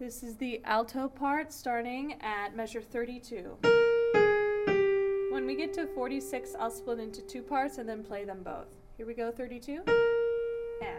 This is the alto part starting at measure 32. When we get to 46, I'll split into two parts and then play them both. Here we go, 32. And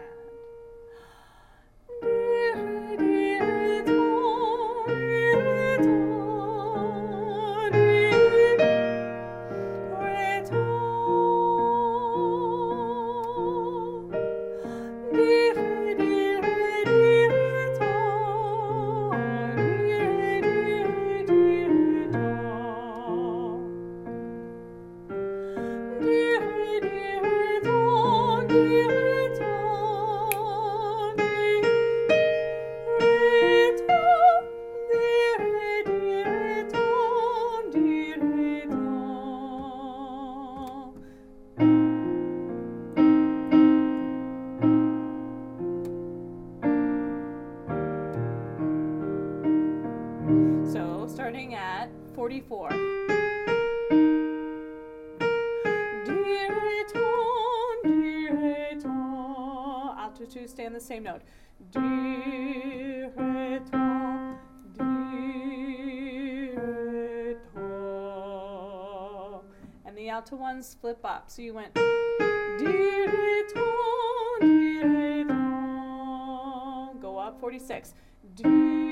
so starting at 44. Alto 2, stay on the same note. Di, re, do, di, re, do. And the alto ones flip up. So you went di, re, do, di, re, do. Go up 46. Di,